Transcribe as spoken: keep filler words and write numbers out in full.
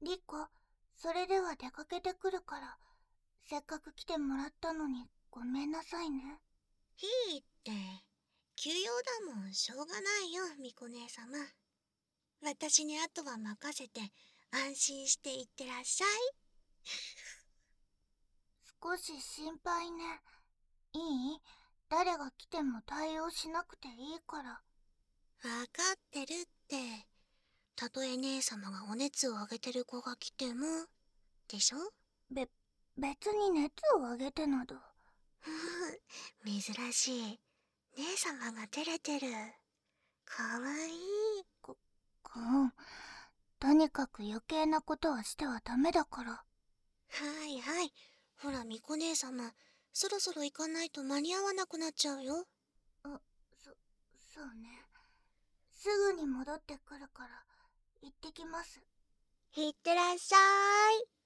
リコ、それでは出かけてくるから、せっかく来てもらったのにごめんなさいね。 いいって、急用だもん、しょうがないよ、みこ姉様。私にあとは任せて、安心していってらっしゃい。 少し心配ね。いい？誰が来ても対応しなくていいから。 わかってるって。たとえ姉様がお熱を上げてる子が来ても、でしょ？ べ、別に熱を上げてなど。 珍しい。姉様が照れてる。かわいい。 こ、うん。とにかく余計なことはしてはダメだから。 はいはい。ほら、みこ姉様、そろそろ行かないと間に合わなくなっちゃうよ。 あ、そ、そうね。すぐに戻ってくるから、行ってきます。 いってらっしゃい。